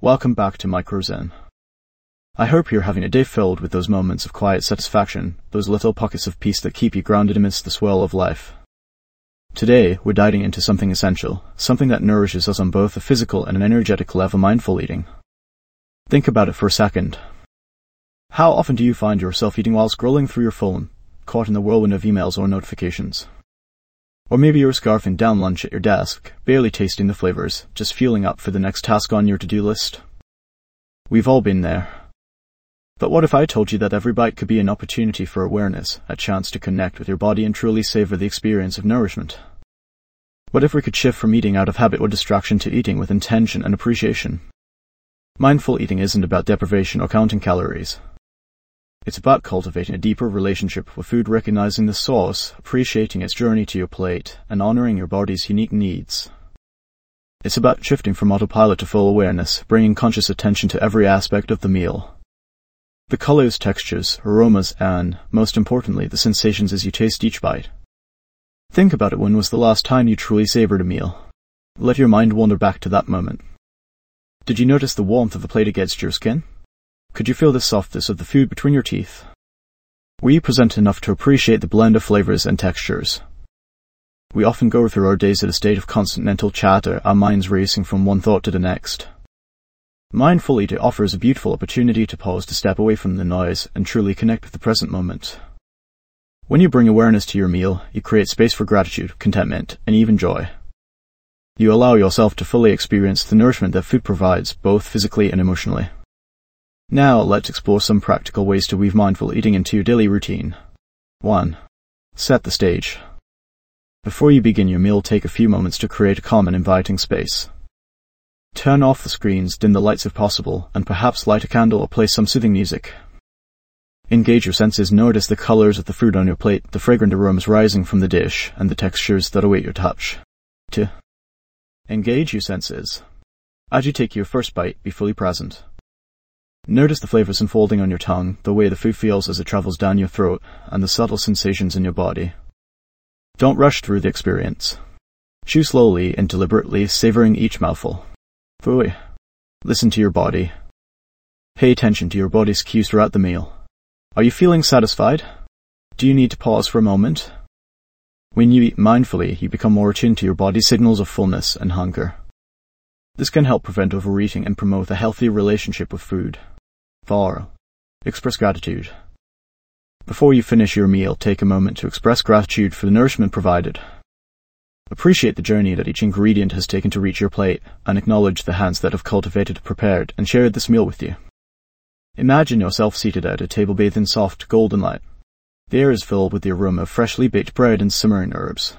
welcome back to MicroZen. I hope you're having a day filled with those moments of quiet satisfaction, those little pockets of peace that keep you grounded amidst the swirl of life. Today, we're diving into something essential, something that nourishes us on both a physical and an energetic level: mindful eating. Think about it for a second. How often do you find yourself eating while scrolling through your phone, caught in the whirlwind of emails or notifications? Or maybe you're scarfing down lunch at your desk, barely tasting the flavors, just fueling up for the next task on your to-do list. We've all been there. But what if I told you that every bite could be an opportunity for awareness, a chance to connect with your body and truly savor the experience of nourishment? What if we could shift from eating out of habit or distraction to eating with intention and appreciation? Mindful eating isn't about deprivation or counting calories. It's about cultivating a deeper relationship with food, recognizing the source, appreciating its journey to your plate, and honoring your body's unique needs. It's about shifting from autopilot to full awareness, bringing conscious attention to every aspect of the meal. The colors, textures, aromas, and, most importantly, the sensations as you taste each bite. Think about it. When was the last time you truly savored a meal? Let your mind wander back to that moment. Did you notice the warmth of the plate against your skin? Could you feel the softness of the food between your teeth? Were you present enough to appreciate the blend of flavors and textures? We often go through our days at a state of constant mental chatter, our minds racing from one thought to the next. Mindful eating offers a beautiful opportunity to pause, to step away from the noise, and truly connect with the present moment. When you bring awareness to your meal, you create space for gratitude, contentment, and even joy. You allow yourself to fully experience the nourishment that food provides, both physically and emotionally. Now, let's explore some practical ways to weave mindful eating into your daily routine. 1. Set the stage. Before you begin your meal, take a few moments to create a calm and inviting space. Turn off the screens, dim the lights if possible, and perhaps light a candle or play some soothing music. Engage your senses. Notice the colors of the food on your plate, the fragrant aromas rising from the dish, and the textures that await your touch. 2. Engage your senses. As you take your first bite, be fully present. Notice the flavors unfolding on your tongue, the way the food feels as it travels down your throat, and the subtle sensations in your body. Don't rush through the experience. Chew slowly and deliberately, savoring each mouthful. 3. Listen to your body. Pay attention to your body's cues throughout the meal. Are you feeling satisfied? Do you need to pause for a moment? When you eat mindfully, you become more attuned to your body's signals of fullness and hunger. This can help prevent overeating and promote a healthy relationship with food. 4. Express gratitude. Before you finish your meal, take a moment to express gratitude for the nourishment provided. Appreciate the journey that each ingredient has taken to reach your plate, and acknowledge the hands that have cultivated, prepared, and shared this meal with you. Imagine yourself seated at a table bathed in soft, golden light. The air is filled with the aroma of freshly baked bread and simmering herbs.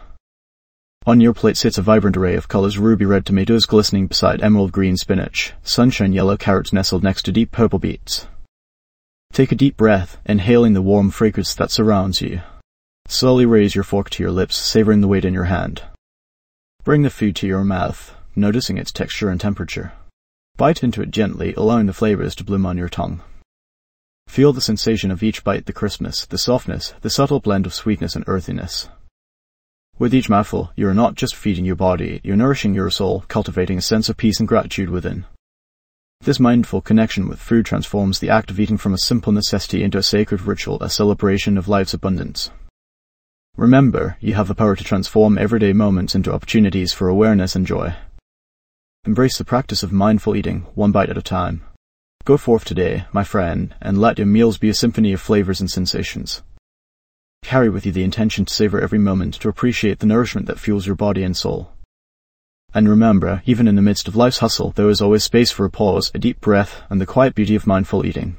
On your plate sits a vibrant array of colors: ruby red tomatoes glistening beside emerald green spinach, sunshine yellow carrots nestled next to deep purple beets. Take a deep breath, inhaling the warm fragrance that surrounds you. Slowly raise your fork to your lips, savoring the weight in your hand. Bring the food to your mouth, noticing its texture and temperature. Bite into it gently, allowing the flavors to bloom on your tongue. Feel the sensation of each bite, the crispness, the softness, the subtle blend of sweetness and earthiness. With each mouthful, you are not just feeding your body, you're nourishing your soul, cultivating a sense of peace and gratitude within. This mindful connection with food transforms the act of eating from a simple necessity into a sacred ritual, a celebration of life's abundance. Remember, you have the power to transform everyday moments into opportunities for awareness and joy. Embrace the practice of mindful eating, one bite at a time. Go forth today, my friend, and let your meals be a symphony of flavors and sensations. Carry with you the intention to savor every moment, to appreciate the nourishment that fuels your body and soul. And remember, even in the midst of life's hustle, there is always space for a pause, a deep breath, and the quiet beauty of mindful eating.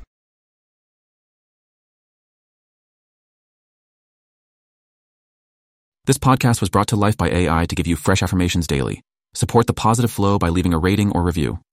This podcast was brought to life by AI to give you fresh affirmations daily. Support the positive flow by leaving a rating or review.